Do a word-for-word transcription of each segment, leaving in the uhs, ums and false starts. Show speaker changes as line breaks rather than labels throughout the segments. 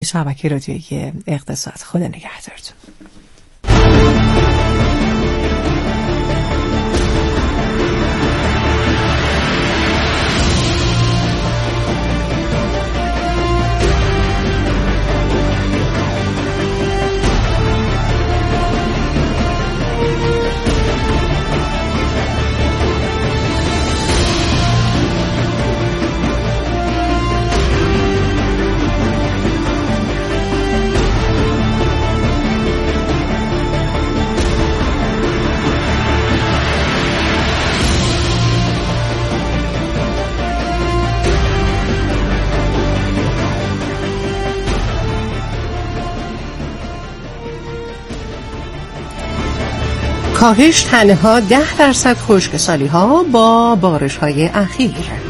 شبکه رادیویی اقتصاد. خدا نگهدارتون. کاهش تنها ده درصد خشکسالی ها با بارش های اخیر.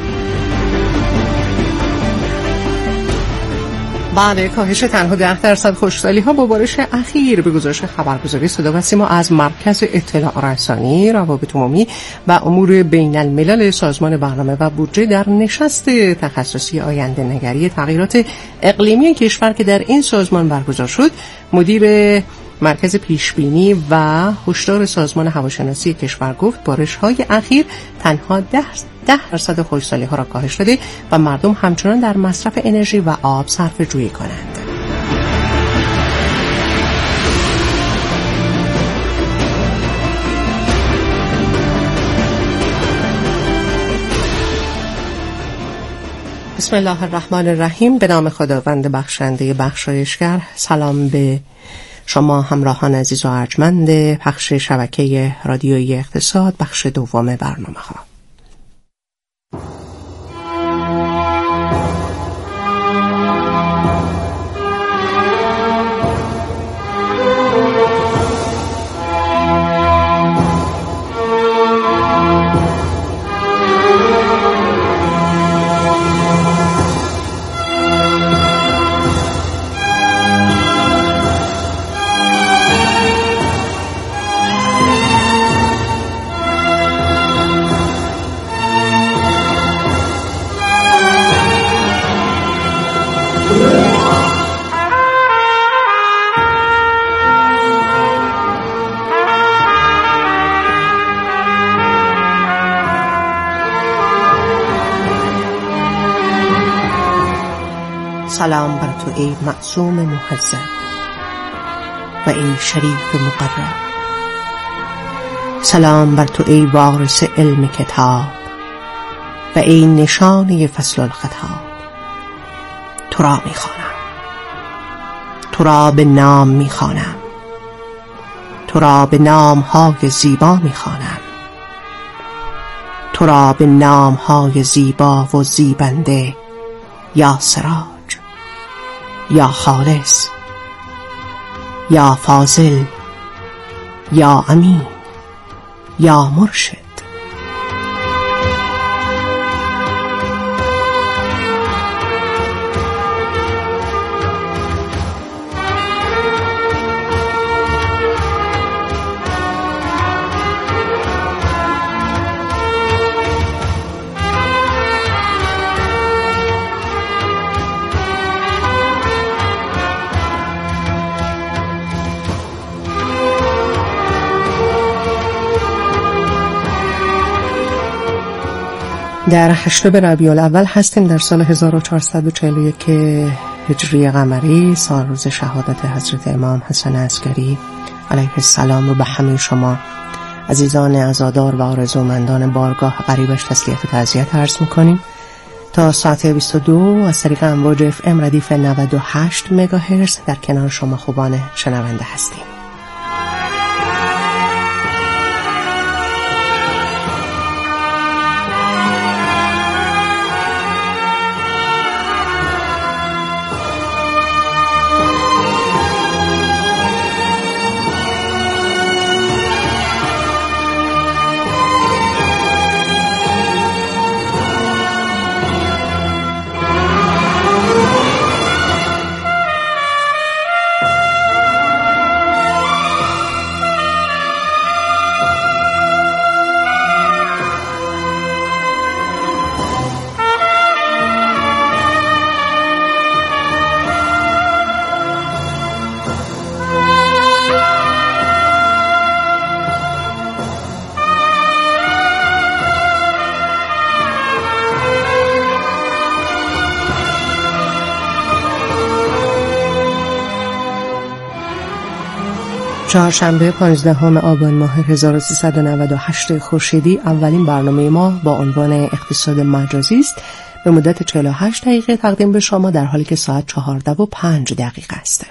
بله، کاهش تنها ده درصد خشکسالی ها با بارش اخیر به گزارش خبرگزاری صدا و سیما از مرکز اطلاع رسانی، روابط عمومی و امور بین الملل سازمان برنامه و بودجه در نشست تخصصی آینده نگری تغییرات اقلیمی کشور که در این سازمان برگزار شد، مدیر مرکز پیشبینی و هشدار سازمان هواشناسی کشور گفت بارش‌های اخیر تنها ده درصد خشکسالی‌ها را کاهش داده و مردم همچنان در مصرف انرژی و آب صرفه‌جویی کنند. بسم الله الرحمن الرحیم. به نام خداوند بخشنده بخشایشگر. سلام به شما همراهان عزیز و ارجمند پخش شبکه رادیویی اقتصاد، بخش دوم برنامه ها. سلام بر تو ای معصوم محذب و ای شریف مقرب. سلام بر تو ای وارث علم کتاب و ای نشانه فصل الخطاب. تو را می خوانم، تو را به نام می خوانم، تو را به نام های زیبا می خوانم، تو را به نام های زیبا و زیبنده، یا سراج، یا خالص، یا فاضل، یا امین، یا مرشد. در هشتم ربیع الاول هستیم در سال هزار و چهارصد و چهل و یک هجری قمری، سال روز شهادت حضرت امام حسن عسکری علیه السلام. رو به همه شما عزیزان عزادار و آرزومندان بارگاه قریبش تسلیت و تعزیت عرض میکنیم. تا ساعت بیست و دو از طریق امواج اف ام ردیف نود و هشت مگاهرتز در کنار شما خوبان شنونده هستیم. چهارشنبه پانزدهم آبان ماه هزار و سیصد و نود و هشت خورشیدی اولین برنامه ما با عنوان اقتصاد مجازی است. به مدت چهل و هشت دقیقه تقدیم به شما در حالی که ساعت چهارده و پنج دقیقه است.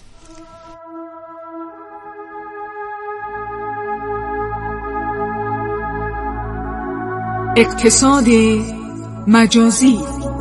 اقتصاد مجازی.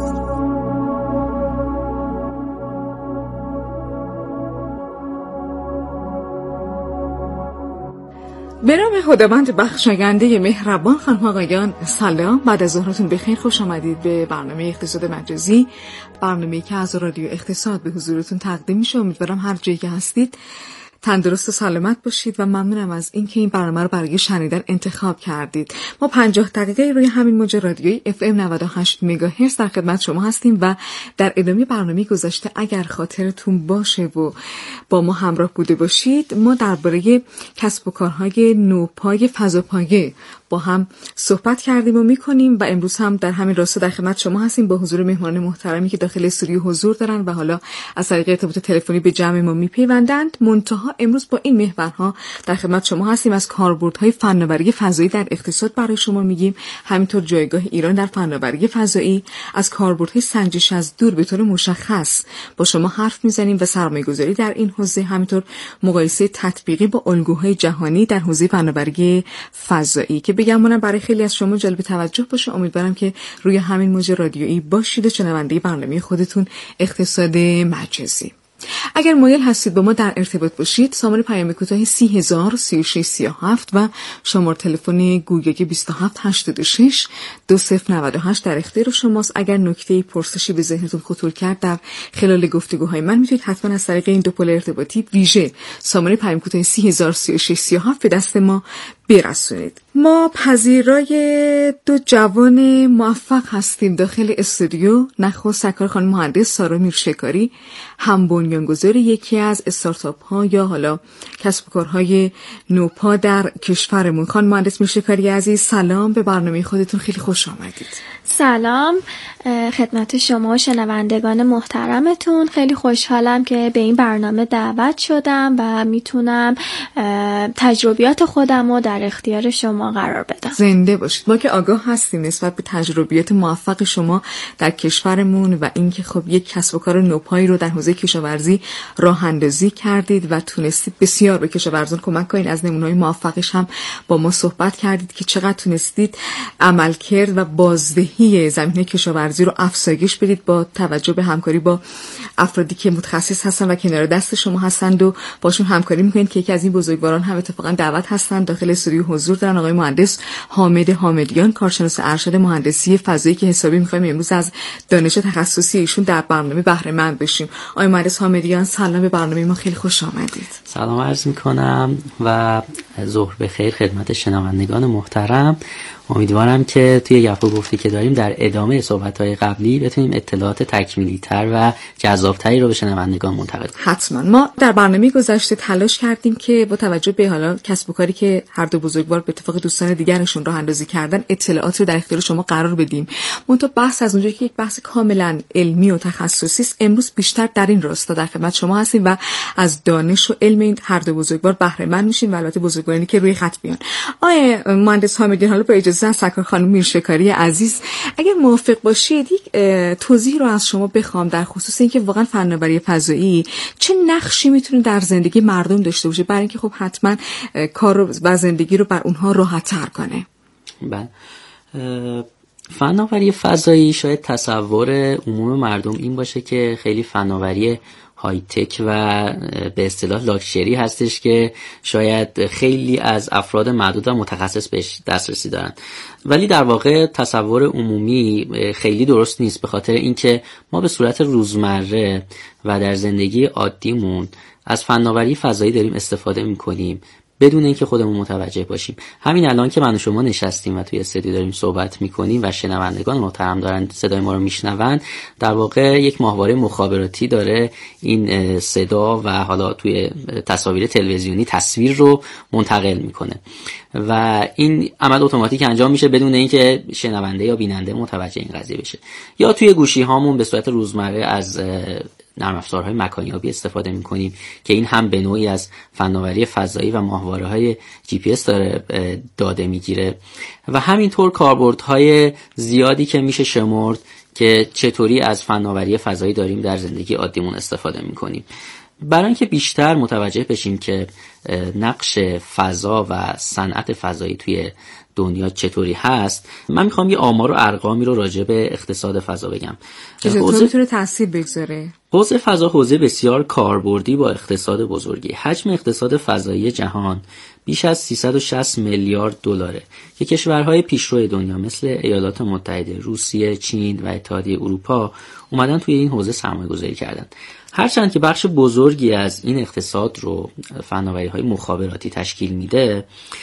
به نام خداوند بخشاینده مهربان. خانم آقایان سلام، بعد از ظهرتون بخیر، خوش آمدید به برنامه اقتصاد مجازی، برنامه‌ای که از رادیو اقتصاد به حضورتون تقدیم میشه. امیدوارم هر جایی که هستید تندرست و سلامت باشید و ممنونم از اینکه این برنامه رو برای شنیدن انتخاب کردید. ما پنجاه دقیقه روی همین موج رادیویی اف ام نود و هشت مگاهرتز در خدمت شما هستیم و در ادامه برنامه گذشته اگر خاطرتون باشه و با ما همراه بوده باشید، ما درباره کسب و کارهای نوپای فضاپایه با هم صحبت کردیم و میکنیم و امروز هم در همین راستا در خدمت شما هستیم با حضور مهمان محترمی که داخل استودیو حضور دارن و حالا از طریق ارتباط تلفنی به جمع ما میپیوندند. منتها امروز با این محورها در خدمت شما هستیم. از کاربردهای فناوری فضایی در اقتصاد برای شما میگیم، همینطور جایگاه ایران در فناوری فضایی، از کاربردهای سنجش از دور به طور مشخص با شما حرف میزنیم و سرمایه‌گذاری در این حوزه، همینطور مقایسه تطبیقی با الگوهای جهانی در حوزه فناوری فضایی که بگم برای خیلی از شما جلب توجه باشه. امیدوارم که روی همین موج رادیویی باشید و شنونده برنامه خودتون اقتصاد مجازی. اگر مایل هستید با ما در ارتباط باشید، سامانه پیام کوتاه سی هزار سی و شش سی و هفت و شماره تلفن گوگل بیست و هفت هشتاد و شش دو صفر نود و هشت در اختیار شماست. اگر نکته پرسشی به ذهنتون خطور کرد در خلال گفتگوهای من، میتونید حتما از طریق این دو پل ارتباطی ویژه سامانه پیام کوتاه سی هزار سی و شش سی و هفت به دست ما برسونید. ما پذیرای دو جوان موفق هستیم داخل استودیو. نخست سرکار خانم مهندس سارا میرشکاری، هم بنیانگذار یکی از استارتاپ ها یا حالا کسب و کارهای نوپا در کشورمون. خانم مهندس میرشکاری عزیز سلام، به برنامه خودتون خیلی خوش آمدید.
سلام خدمت شما شنوندگان محترمتون. خیلی خوشحالم که به این برنامه دعوت شدم و میتونم تجربیات خودم رو در اختیار شما قرار بدم.
زنده باشید. ما که آگاه هستیم نسبت به تجربیات موفق شما در کشورمون و اینکه خب یک کسب و کار نوپایی رو در حوزه کشاورزی راه اندازی کردید و تونستید بسیار به کشاورزان کمک کنید. از نمونه‌های موفقش هم با ما صحبت کردید که چقدر تونستید عملکرد و بازدهی زمینه کشاورزی رو افزایش بدید با توجه به همکاری با افرادی که متخصص هستن و کنار دست شما هستند و باشون همکاری میکنید که یکی از این بزرگواران هم اتفاقا دعوت هستند داخل استودیو حضور دارن، آقای مهندس حامد حامدیان، کارشناس ارشد مهندسی فضایی که حسابی میخوایم امروز از دانش تخصصی ایشون در برنامه بهره مند بشیم. آقای مهندس حامدیان سلام، به برنامه ما خیلی خوش آمدید.
سلام عرض میکنم و ظهر بخیر خدمت شنوندگان محترم. امیدوارم که توی گپ و گفتی که داریم در ادامه صحبت‌های قبلی بتونیم اطلاعات تکمیلی‌تر و جذاب‌تری رو به شنوندگان منتقل کنیم.
حتما. ما در برنامه گذشته تلاش کردیم که با توجه به حالا کسب و کاری که هر دو بزرگوار به اتفاق دوستان دیگرشون راه اندازی کردن، اطلاعات رو در اختیار شما قرار بدیم. منتها بحث از اونجایی که یک بحث کاملا علمی و تخصصی است، امروز بیشتر در این راستا در خدمت شما هستیم و از دانش و علم این هر دو بزرگوار بهره مند میشیم و البته بزرگوارانی که روی خط بیان. آقای مهندس حامدیان، حالا با اجازه سرکار خانم میرشکاری عزیز، اگر موافق باشید یک توضیح رو از شما بخوام در خصوص اینکه واقعا فناوری فضایی چه نقشی میتونه در زندگی مردم داشته باشه برای اینکه خب حتما کار و زندگی رو بر اونها راحت‌تر کنه.
بله، فناوری فضایی شاید تصور عموم مردم این باشه که خیلی فناوری های تک و به اصطلاح لاکچری هستش که شاید خیلی از افراد معدود و متخصص بهش دسترسی دارن، ولی در واقع تصور عمومی خیلی درست نیست، به خاطر اینکه ما به صورت روزمره و در زندگی عادیمون از فناوری فضایی داریم استفاده میکنیم بدون اینکه خودمون متوجه باشیم. همین الان که من و شما نشستیم و توی استودیو داریم صحبت میکنیم و شنوندگان محترم دارن صدای ما رو میشنون، در واقع یک ماهواره مخابراتی داره این صدا و حالا توی تصاویر تلویزیونی تصویر رو منتقل میکنه و این عمل اتوماتیک انجام میشه بدون اینکه شنونده یا بیننده متوجه این قضیه بشه. یا توی گوشی هامون به صورت روزمره از نرم افزارهای مکانیابی استفاده میکنیم که این هم به نوعی از فناوری فضایی و ماهواره‌های جی پی اس داره داده میگیره و همینطور کاربردهای زیادی که میشه شمرد که چطوری از فناوری فضایی داریم در زندگی عادیمون استفاده میکنیم. برای اینکه بیشتر متوجه بشیم که نقش فضا و صنعت فضایی توی دنیا چطوری هست، من میخوام یه آمار و ارقامی رو راجع به اقتصاد فضا بگم.
چطور میتونه تاثیر بگذاره؟
حوزه فضا حوزه بسیار کاربردی با اقتصاد بزرگی. حجم اقتصاد فضایی جهان بیش از سیصد و شصت میلیارد دلاره که کشورهای پیشرو دنیا مثل ایالات متحده، روسیه، چین و اتحادیه اروپا اومدن توی این حوزه سرمایه‌گذاری کردن. هرچند که بخش بزرگی از این اقتصاد رو فناوری‌های مخابراتی تشکیل میده،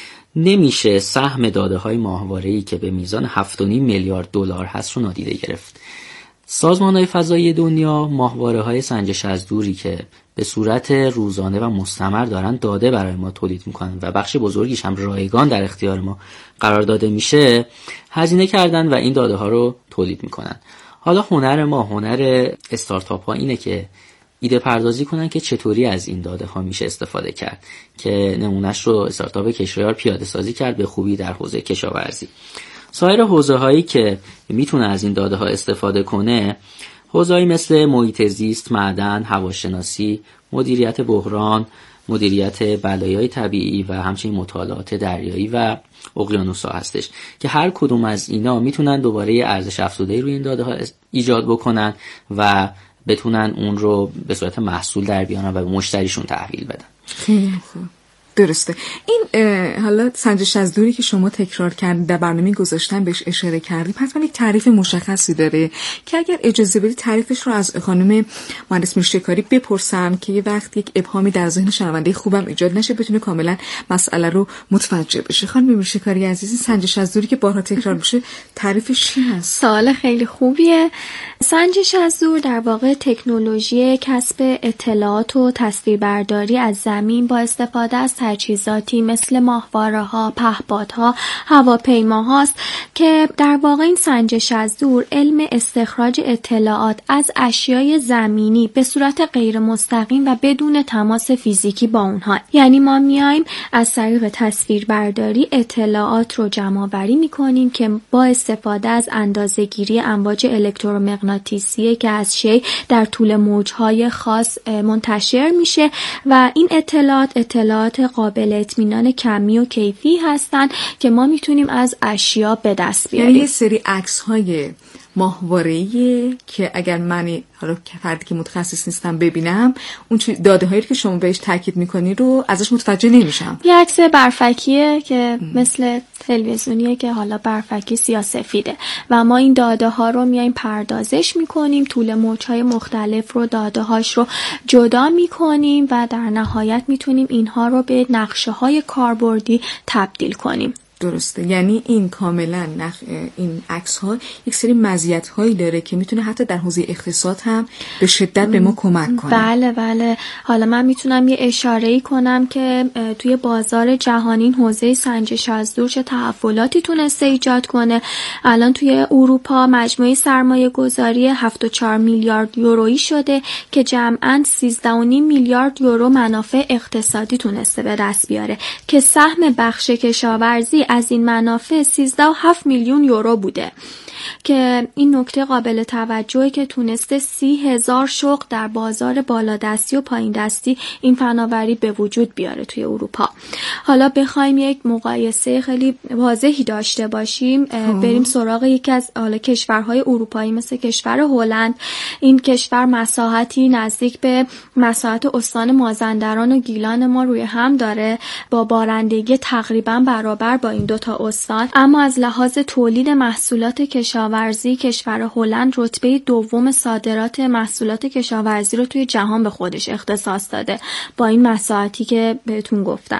نمیشه سهم داده‌های ماهواره‌ای که به میزان هفت و نیم میلیارد دلار هست رو نادیده گرفت. سازمان‌های فضایی دنیا ماهواره‌های سنجش از دوری که به صورت روزانه و مستمر دارن داده برای ما تولید میکنن و بخش بزرگیش هم رایگان در اختیار ما قرار داده میشه، هزینه کردن و این داده ها رو تولید میکنن. حالا هنر ما، هنر استارتاپ ها اینه که ایده پردازی کنن که چطوری از این داده ها میشه استفاده کرد، که نمونهش رو استارتاپ کشور پیاده سازی کرد به خوبی در حوزه کشاورزی. سایر حوزه هایی که میتونه از این داده ها استفاده کنه، حوزه‌ای مثل محیط زیست، معدن، هواشناسی، مدیریت بحران، مدیریت بلایای طبیعی و همچنین مطالعات دریایی و اقیانوس‌ها هستش که هر کدوم از اینا میتونن دوباره ارزش افزوده روی این داده ها ایجاد بکنن و بتونن اون رو به صورت محصول در بیارن و به مشتریشون تحویل بدن.
خیلی خوب. درسته. این حالا سنجش از دوری که شما تکرار کردید در برنامه گذاشتن بهش اشاره کردید، حتما یک تعریف مشخصی داره که اگر اجازه بدید تعریفش رو از خانم مهندس میرشکاری بپرسم که یه وقت یک ابهامی در ذهن شنونده خوبم ایجاد نشه، بتونه کاملا مسئله رو متوجه بشه. خانم میرشکاری عزیز، سنجش از دوری که بارها تکرار میشه تعریفش چی هست؟
سوال خیلی خوبیه. سنجش از دور در واقع تکنولوژی کسب اطلاعات و تصویربرداری از زمین با استفاده از تجهیزاتی مثل ماهواره‌ها، پهپادها، هواپیماهاست که در واقع این سنجش از دور علم استخراج اطلاعات از اشیای زمینی به صورت غیر مستقیم و بدون تماس فیزیکی با اونها. یعنی ما میایم از طریق تصویربرداری اطلاعات رو جمع‌آوری می‌کنیم که با استفاده از اندازه‌گیری امواج الکترومغناطیسی که از شی در طول موج‌های خاص منتشر میشه و این اطلاعات اطلاعات قابل اطمینان کمی و کیفی هستن که ما میتونیم از اشیا به دست بیاریم.
یعنی یه سری عکس‌های ماهواره‌ای که اگر من حالا فردی که متخصص نیستم ببینم، اون داده هایی که شما بهش تاکید میکنی رو ازش متوجه نمیشم.
یه عکس برفکیه که ام. مثل تلویزیونیه که حالا برفکی سیاه‌سفیده و ما این داده ها رو میایم پردازش میکنیم، طول موج‌های مختلف رو داده هاش رو جدا میکنیم و در نهایت میتونیم اینها رو به نقشه های کاربردی تبدیل کنیم.
درسته. یعنی این کاملا نخ... این عکس ها یک سری مزیت هایی داره که میتونه حتی در حوزه اقتصاد هم به شدت به ما کمک کنه.
بله بله. حالا من میتونم یه اشاره‌ای کنم که توی بازار جهانی حوزه سنجش از دور چه تحولاتی تونسته ایجاد کنه. الان توی اروپا مجموعه سرمایه گذاری هفت و چهار میلیارد یورویی شده که جمعاً سیزده و نیم میلیارد یورو منافع اقتصادی تونسته به دست بیاره که سهم بخش کشاورزی از این منافع سیزده و هفت میلیون یورو بوده که این نکته قابل توجهه که تونسته سی هزار شغل در بازار بالادستی و پایین دستی این فناوری به وجود بیاره توی اروپا. حالا بخوایم یک مقایسه خیلی واضحی داشته باشیم، بریم سراغ یکی از حالا کشورهای اروپایی مثل کشور هلند. این کشور مساحتی نزدیک به مساحت استان مازندران و گیلان ما روی هم داره با بارندگی تقریبا برابر با این دوتا استان، اما از لحاظ تولید محصولات کشاورزی کشور هلند رتبه دوم صادرات محصولات کشاورزی رو توی جهان به خودش اختصاص داده با این مساحتی که بهتون گفتم.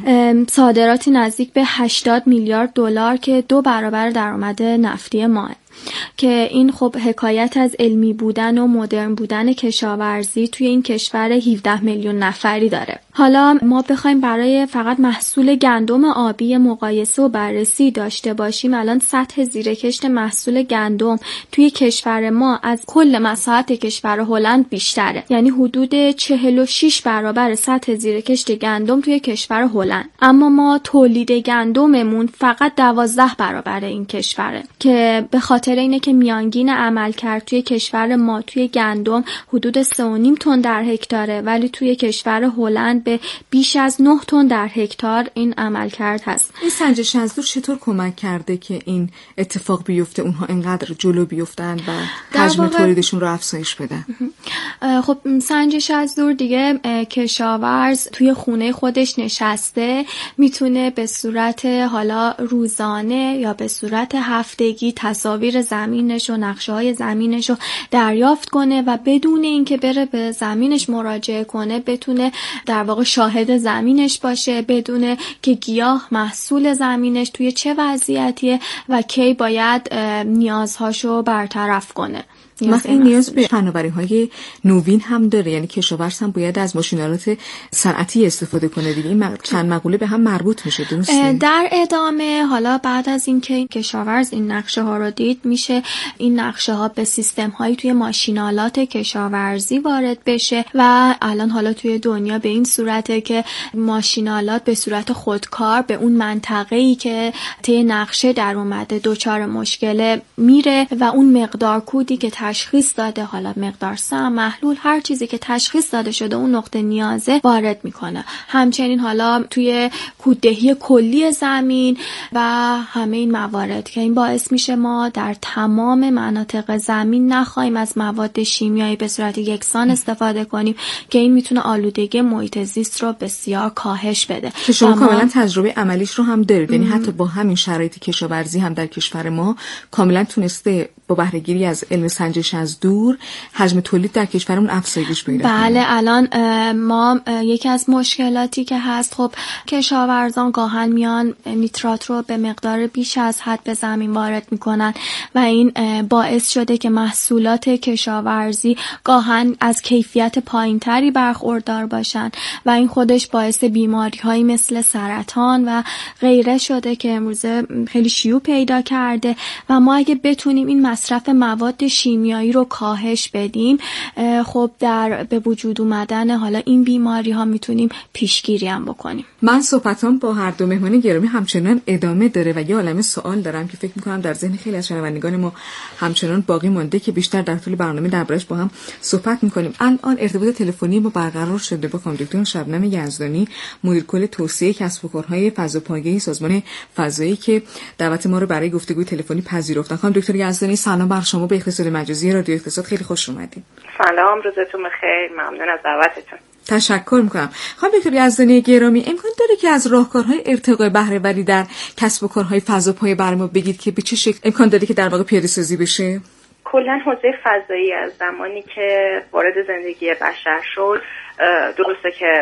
صادراتی نزدیک به هشتاد میلیارد دلار که دو برابر درآمد نفتی ماه. که این خب حکایت از علمی بودن و مدرن بودن کشاورزی توی این کشور هفده میلیون نفری داره. حالا ما بخوایم برای فقط محصول گندم آبی مقایسه و بررسی داشته باشیم، الان سطح زیرکشت محصول گندم توی کشور ما از کل مساحت کشور هلند بیشتره، یعنی حدود چهل و شش برابر سطح زیرکشت گندم توی کشور هلند، اما ما تولید گندممون فقط دوازده برابر این کشوره، که به خاطر اینه که میانگین عملکرد توی کشور ما توی گندم حدود سه و نیم تن در هکتاره، ولی توی کشور هلند به بیش از نه تن در هکتار این عملکرد هست.
این سنجش از دور چطور کمک کرده که این اتفاق بیفته، اونها اینقدر جلو بیفتن و حجم تولیدشون رو افزایش بدن؟
خب سنجش از دور دیگه کشاورز توی خونه خودش نشسته میتونه به صورت حالا روزانه یا به صورت هفتگی تصاویر زمینش و نقشه‌های زمینش رو دریافت کنه و بدون اینکه بره به زمینش مراجعه کنه بتونه در واقع شاهد زمینش باشه، بدونه که گیاه محصول زمینش توی چه وضعیتیه و کی باید نیازهاشو برطرف کنه.
مثلا این نیاز به فناوری‌های نوین هم داره، یعنی کشاورز هم باید از ماشین‌آلات صنعتی استفاده کنه دیگه. این چند مقوله به هم مربوط میشه، درسته؟
در ادامه حالا بعد از اینکه کشاورز این نقشه ها رو دید، میشه این نقشه ها به سیستم هایی توی ماشین‌آلات کشاورزی وارد بشه و الان حالا توی دنیا به این صورته که ماشین‌آلات به صورت خودکار به اون منطقه‌ای که طی نقشه در اومده دچار مشکل میره و اون مقدار کودی که تشخیص داده، حالا مقدار سم، محلول، هر چیزی که تشخیص داده شده اون نقطه نیازه وارد میکنه. همچنین حالا توی کوددهی کلی زمین و همه این موارد که این باعث میشه ما در تمام مناطق زمین نخواهیم از مواد شیمیایی به صورت یکسان استفاده کنیم که این میتونه آلودگی محیط زیست رو بسیار کاهش بده.
که شما کاملا تجربه عملیش رو هم دارید، یعنی حتی با همین شرایط کشاورزی هم در کشور ما کاملا تونسته با بهره‌گیری از علم سنجش از دور حجم تولید در کشورمون افزایش پیدا کنه.
بله، الان ما یکی از مشکلاتی که هست، خب کشاورزان گاهن میان نیترات رو به مقدار بیش از حد به زمین وارد میکنن و این باعث شده که محصولات کشاورزی گاهن از کیفیت پایینتری برخوردار باشن و این خودش باعث بیماری‌هایی مثل سرطان و غیره شده که امروزه خیلی شیوع پیدا کرده و ما اگه بتونیم این مصرف مواد شیمیایی رو کاهش بدیم، خب در به وجود اومدن حالا این بیماری ها میتونیم پیشگیری هم بکنیم.
من صحبتام با هر دو مهمان گرامی همچنان ادامه داره و یه عالمه سوال دارم که فکر میکنم در ذهن خیلی از شنوندگان ما همچنان باقی مونده که بیشتر در طول برنامه دربارش با هم صحبت میکنیم. الان ارتباط تلفنی ما برقرار شده با خانم دکتر شبنم یزدانی، مدیر کل توسعه کسب و کارهای فضاپایه‌ای سازمان فضایی که دعوت ما رو برای گفتگوی تلفنی پذیرفتن. خانم دکتر یزدانی، سلام بر شما. به اقتصاد مجازی رادیو اقتصاد خیلی خوش اومدید.
سلام، روزتون بخیر. ممنون از دعوتتون.
تشکر میکنم. خانم دکتر یزدانی گرامی، امکان داره که از راهکارهای ارتقای بهره وری در کسب و کارهای فضاپایه برای ما بگید که به چه شکل امکان داره که در واقع پیاده سازی بشه؟
کلا حوزه فضایی از زمانی که وارد زندگی بشر شد، درسته که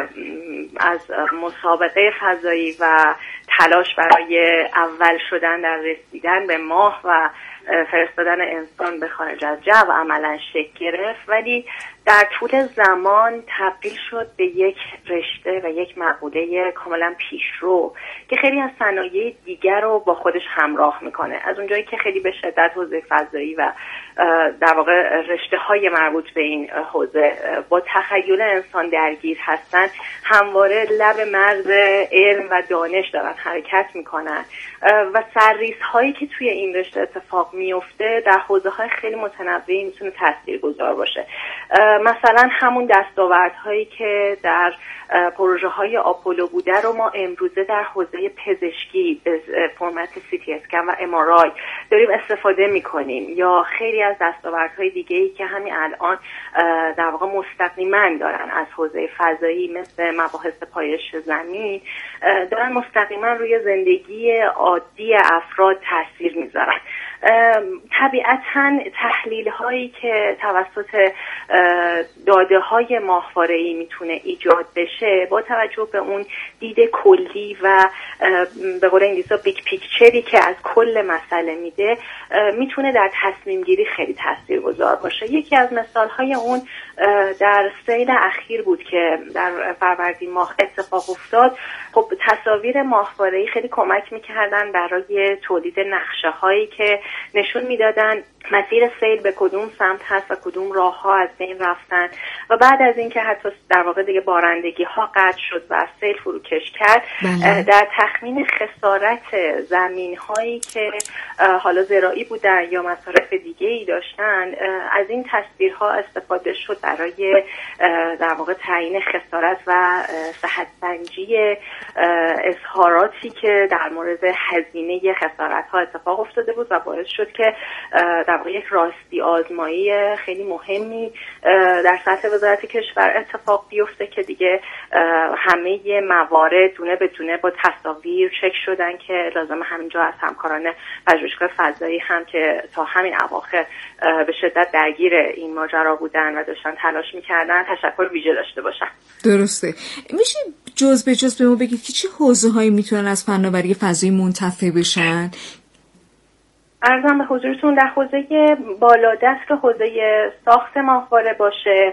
از مسابقه فضایی و تلاش برای اول شدن در رسیدن به ماه و فرستادن انسان به خارج از جو عملا شکل گرفت، ولی در طول زمان تبدیل شد به یک رشته و یک مقوله کاملا پیشرو که خیلی از صنایع دیگر رو با خودش همراه میکنه. از اونجایی که خیلی به شدت حوزه فضایی و در واقع رشته های مربوط به این حوزه با تخیل انسان درگیر هستن، همواره لب مرز علم و دانش دارن حرکت میکنن و سرریز هایی که توی این رشته اتفاق میفته در حوزه های خیلی متنوعی میتونه تاثیرگذار باشه. مثلا همون دستاوردهایی که در پروژه های آپولو بوده رو ما امروزه در حوزه پزشکی به فرمت سی تی اسکن و ام آر آی داریم استفاده میکنیم، یا خیلی از دستاوردهای دیگه‌ای که همین الان در واقع مستقیما دارن از حوزه فضایی مثل مباحث پایش زمین دارن مستقیما روی زندگی عادی افراد تاثیر میذارن. طبیعتاً تحلیل هایی که توسط داده های ماهواره‌ای میتونه ایجاد بشه با توجه به اون دید کلی و به قول انگلیسی‌ها بیگ پیکچری که از کل مسئله میده میتونه در تصمیم گیری خیلی تاثیرگذار باشه. یکی از مثال های اون در سیل اخیر بود که در فروردین ماه اتفاق افتاد. خب تصاویر ماهواره‌ای خیلی کمک میکردن برای تولید نقشه هایی که نشون میدادن مسیر سیل به کدوم سمت هست و کدوم راه ها از بین رفتن و بعد از اینکه حتی در واقع دیگه بارندگی ها قطع شد و سیل فروکش کرد بله. در تخمین خسارت زمین هایی که حالا زراعی بودن یا مصارف دیگه ای داشتن از این تصویرها استفاده شد برای در واقع تعیین خسارت و صحت سنجی اظهاراتی که در مورد هزینه خسارت ها اتفاق افتاده بود و باعث شد که در واقع یک راستی آزمایی خیلی مهمی در سطح وزارت کشور اتفاق بیفته که دیگه همه موارد دونه به دونه با تصاویر چک شدن که لازم همینجا از همکاران پژوهشگاه فضایی هم که تا همین اواخر به شدت درگیر این ماجرا بودن و داشتن تلاش میکردن تشکر ویژه داشته باشن.
درسته. میشه جز به جز به ما بگید که چه حوزه‌هایی میتونن از فناوری فضایی منتفع بشن؟
عرضم به حضورتون در حوزه بالادست حوزه ساخت ماهواره باشه.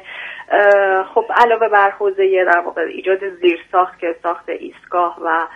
خب علاوه بر حوزه در واقع ایجاد زیرساخت که ساخت ایستگاه و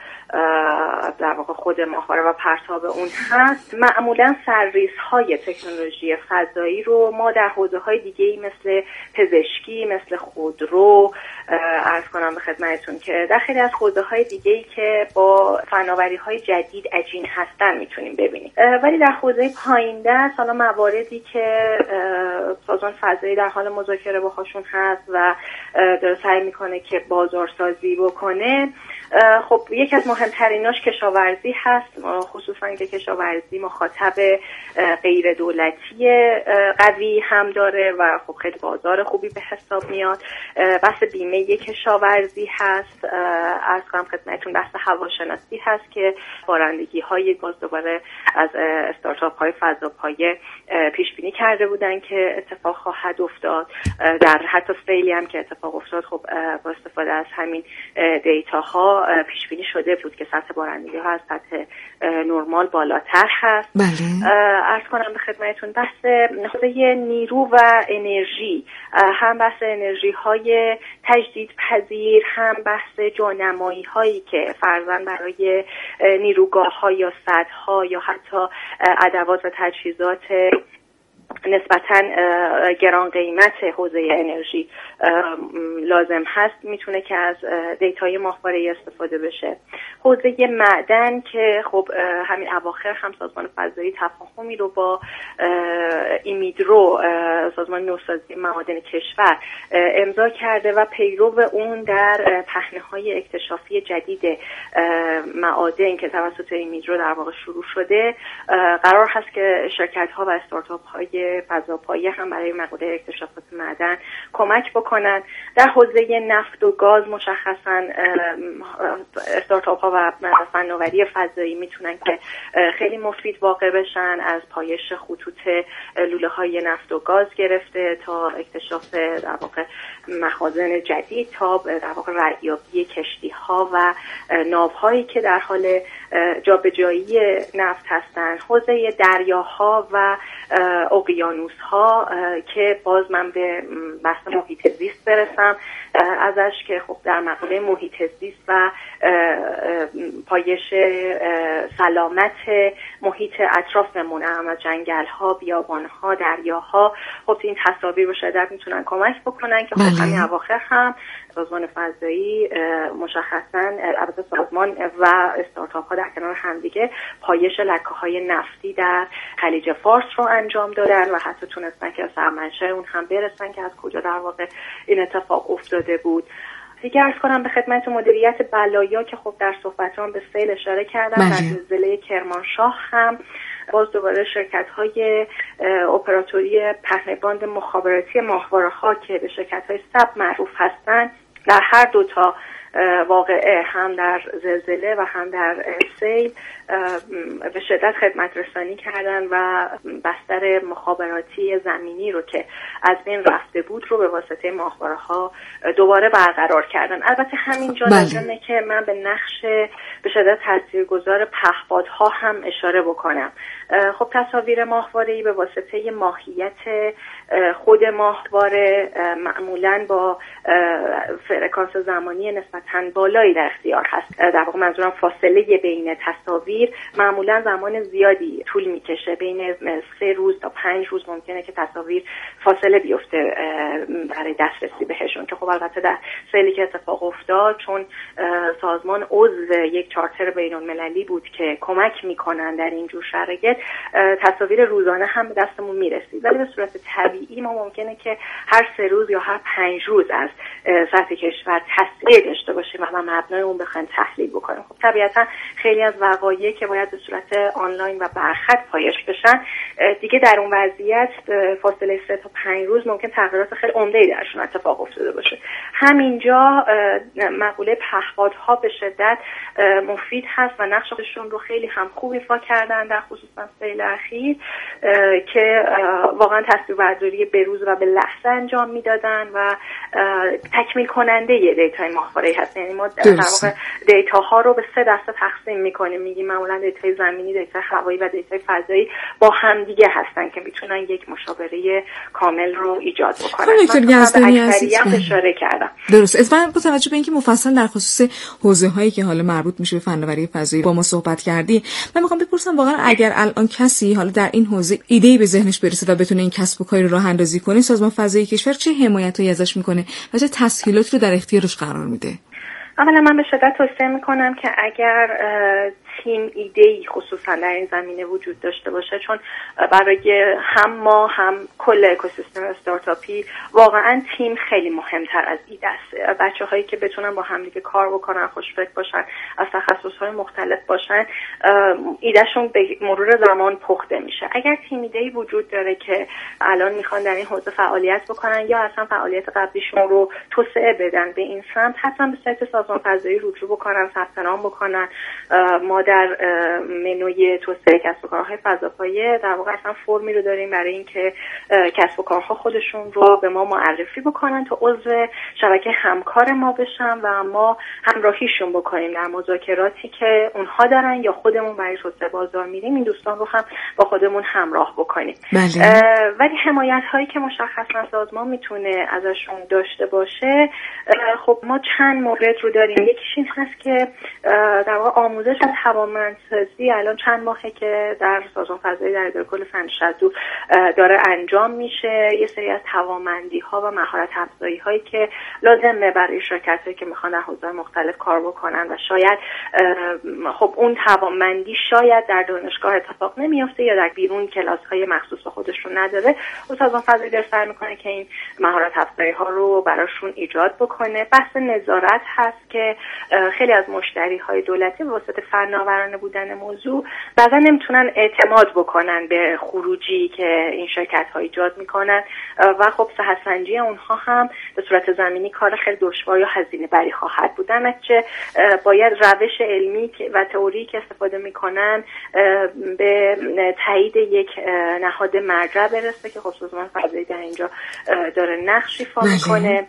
در واقع خود ماهواره و پرتاب اون هست، معمولا سرریز های تکنولوژی فضایی رو ما در حوزه های دیگه‌ای مثل پزشکی، مثل خودرو عرض کنم به خدمتتون که در خیلی از حوزه های دیگه‌ای که با فناوری های جدید عجین هستن میتونیم ببینیم. ولی در حوزه پایین دست حالا مواردی که سازمان فضایی در حال مذاکره باهاشون هست و داره سعی میکنه که بازارسازی بکنه، خب یکی از مهمتریناش کشاورزی هست، خصوصا که کشاورزی مخاطب غیر دولتی قوی هم داره و خب خیلی بازار خوبی به حساب میاد. بحث بیمه کشاورزی هست، عرض کنم خدمتتون بحث هواشناسی هست که بارندگی های باز دوباره از استارتاپ های فضاپایه پیش بینی کرده بودن که اتفاق خواهد افتاد. در حتی سیلی هم که اتفاق افتاد خب با استفاده از همین دیتا ها پیش بینی شده بود که سطح بارندگی ها از سطح نرمال بالاتر هست.
بله.
عرض کنم به خدمتتون بحث حوزه نیرو و انرژی، هم بحث انرژی های تجدید پذیر، هم بحث جانمایی هایی که فرضاً برای نیروگاه ها یا سدها یا حتی ادوات و تجهیزات نسبتاً گران قیمت حوزه انرژی لازم هست میتونه که از دیتای ماهواره‌ای استفاده بشه. حوزه معدن که خب همین اواخر هم سازمان فضایی تفاهمی رو با ایمیدرو سازمان نوسازی معادن کشور امضا کرده و پیرو اون در پهنه‌های اکتشافی جدید معادن که توسط ایمیدرو در واقع شروع شده قرار هست که شرکت‌ها و استارتاپ‌های فضاپایه هم برای مقوله اکتشافات معدن کمک بکنن. در حوزه نفت و گاز مشخصا استارتاپ ها و فناوری فضایی میتونن که خیلی مفید واقع بشن، از پایش خطوط لوله های نفت و گاز گرفته تا اکتشاف در واقع مخازن جدید تا در واقع ردیابی کشتی ها و ناو هایی که در حال جابجایی نفت هستن. حوزه دریاها و اقیانوس ها که باز من به بحث محیط زیست برسم ازش که خب در مقوله محیط زیست و پایش سلامت محیط اطرافمون از جنگل ها، بیابان ها، دریاها، خب این تصاویر به شدت میتونن کمک بکنن که خب همین اواخر هم سازمان فضایی مشخصا البته سازمان و استارتاپ ها در کنار همدیگه پایش لکه های نفتی در خلیج فارس رو انجام دادن و حتی تونستن که سرمنشأ اون هم برسن که از کجا در واقع این اتفاق افتاده بود. دیگه عرض کنم به خدمت مدیریت بلایا که خب در صحبتام به سیل اشاره کردم. در زلزله کرمانشاه هم باز دوباره شرکت‌های اپراتوری پهنه‌باند مخابراتی ماهواره‌ها که به شرکت‌های سب معروف هستن در هر دو تا واقعه، هم در زلزله و هم در سیل به شدت خدمت رسانی کردن و بستر مخابراتی زمینی رو که از بین رفته بود رو به واسطه ماهواره‌ها دوباره برقرار کردن. البته همینجا لازمه که من به نقش به شدت تاثیرگذار پهپادها هم اشاره بکنم. خب تصاویر ماهواره‌ای به واسطه ماهیت خود ماهواره معمولاً با فرکانس زمانی نسبتاً بالایی در اختیار هست. در واقع منظورم فاصله بین تصاویر معمولاً زمان زیادی طول میکشه، بین سه روز تا پنج روز ممکنه که تصاویر فاصله بیفته برای دسترسی بهشون، که خب البته در سیلی که اتفاق افتاد چون سازمان عضو یک چارتر بین‌المللی بود که کمک میکنن در این جور شرایط، تصاویر روزانه هم به دستمون میرسید، ولی به صورت طبیعی ما ممکنه که هر سه روز یا هر پنج روز از سطح کشور تصویر داشته باشیم و مبنای اون بخوایم تحلیل بکنیم. خب طبیعتا خیلی از وقایع که باید به صورت آنلاین و برخط پایش بشن دیگه در اون وضعیت فاصله سه تا پنج روز ممکن تغییرات خیلی عمده‌ای درشون اتفاق افتاده باشه. همینجا مقوله پهپادها به شدت مفید هست و نقش خودشون رو خیلی هم خوب ایفا کردن در خصوصا سیل اخیر که واقعا تصویربرداری به روز و به لحظه انجام میدادن و تکمیل کننده دیتای ماهواره‌ای هست. یعنی ما در واقع دیتاها رو به سه دسته تقسیم میکنیم، میگیم معمولا دیتای زمینی، دیتای هوایی و دیتای فضایی با هم دیگه هستن که میتونن یک مشاوره کامل رو ایجاد بکنن.
من
اکثریت اشاره کردم.
درست. از من با توجه به اینکه مفصل در خصوص حوزه‌هایی که حالا مربوط میشه به فناوری فضایی با ما صحبت کردی، من میخوام بپرسم واقعا اگر الان کسی حالا در این حوزه ایده‌ای به ذهنش برسه و بتونه این کسب و کاری رو راه اندازی کنه، سازمان فضایی کشور چه حمایتایی ازش میکنه و چه تسهیلاتی رو در اختیارش قرار میده؟
اولا من به شدت توصیه میکنم که اگر تیم ایده‌ای خصوصا در این زمینه وجود داشته باشه، چون برای هم ما هم کل اکوسیستم استارتاپی واقعا تیم خیلی مهمتر از ایده است. بچه‌هایی که بتونن با همدیگه کار بکنن، خوشفکر باشن، از تخصص‌های مختلف باشن، ایدهشون به مرور زمان پخته میشه. اگر تیم ایده‌ای وجود داره که الان میخوان در این حوزه فعالیت بکنن یا اصلا فعالیت قبلیشون رو توسعه بدن به این سمت، حتما به سایت سازمان فضایی رجوع بکنن، ثبت نام بکنن. ما در منوی توسعه کسب و کارهای فضاپایه در واقع اصلا فرمی رو داریم برای اینکه کسب و کارها خودشون رو به ما معرفی بکنن تا عضو شبکه همکار ما بشن و ما همراهیشون بکنیم در مذاکراتی که اونها دارن یا خودمون برای توسعه بازار میریم، این دوستان رو هم با خودمون همراه بکنیم. ولی حمایت هایی که مشخصا سازمان میتونه ازشون داشته باشه، خب ما چند مورد رو داریم. یکیش این هست که در واقع آموزش از توانمندسازی الان چند ماهه که در سازمان فضایی در اداره کل فن شدو داره انجام میشه. یه سری از توانمندی ها و مهارت افزایی هایی که لازمه برای شرکت هایی که میخوان در حوزه‌های مختلف کار بکنن و شاید خب اون توانمندی شاید در دانشگاه اتفاق نمیفته یا در بیرون کلاس های مخصوص به خودشون نداره، و سازمان فضایی داره سعی میکنه که این مهارت افزایی ها رو براشون ایجاد بکنه. بحث نظارت هست که خیلی از مشتری های دولتی به واسطه فناورانه بودن موضوع بعضا نمیتونن اعتماد بکنن به خروجی که این شرکت ها ایجاد میکنن و خب صحت سنجی اونها هم به صورت زمینی کار خیلی دشوار یا هزینه بری خواهد بود. نتیجه باید روش علمی و تئوری که استفاده میکنن به تایید یک نهاد مرجع برسه که خب سازمان فضایی در اینجا داره نقش ایفا میکنه.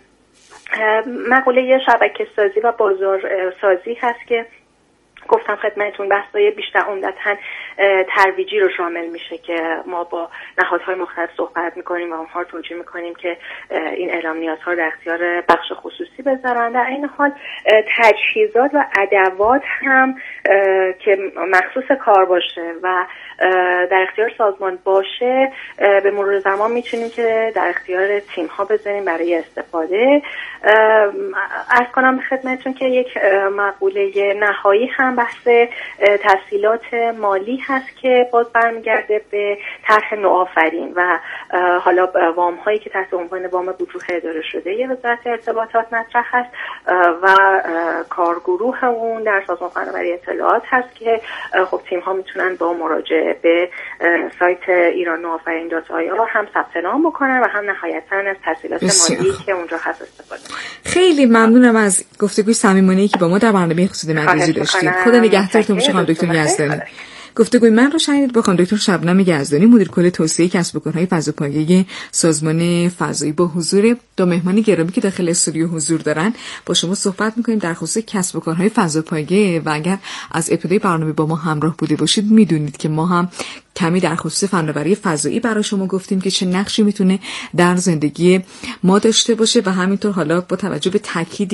مقوله شبکه سازی و بازار سازی هست که گفتم خدمتتون بحث‌های بیشتر عمدتاً ترویجی رو شامل میشه که ما با نهادهای مختلف صحبت میکنیم و اونها رو توجیه میکنیم که این اعلام نیازها رو در اختیار بخش خصوصی بذارن. در این حال تجهیزات و ادوات هم که مخصوص کار باشه و در اختیار سازمان باشه به مرور زمان میتونیم که در اختیار تیم ها بذاریم برای استفاده. عرض کنم به خدمتتون که یک مقوله نهایی هم بحث تسهیلات مالی هست که باز برمیگرده به طرح نوآفرین و حالا وام هایی که تحت عنوان وام وجوه اداره شده یه وزارت ارتباطات مطرح هست. و کارگروه اون در سازمان فناوری اطلاعات هست که خب تیم ها میتونن با مراجعه به سایت ایران نوآفرین دات آی آر هم ثبت نام بکنن و هم نهایتاً از تسهیلات مالی که اونجا هست استفاده کنن.
خیلی ممنونم از گفتگوی صمیمانه‌ای که با ما در برنامه اقتصاد مرکزی داشتید. خدا نگهدارتون باشه خانم دکتر یزدانی. گفتگوی من رو شنیدید با خانم دکتر شبنم یزدانی، مدیر کل توسعه کسب و کارهای فضاپایه سازمان فضایی. با حضور دو مهمان گرامی که داخل استودیو حضور دارن با شما صحبت می‌کنیم در خصوص کسب و کارهای فضاپایه و اگر از ابتدای برنامه با ما همراه بوده باشید میدونید که ما هم کمی در خصوص فناوری فضایی برای شما گفتیم که چه نقشی میتونه در زندگی ما داشته باشه و همینطور حالا با توجه به تاکید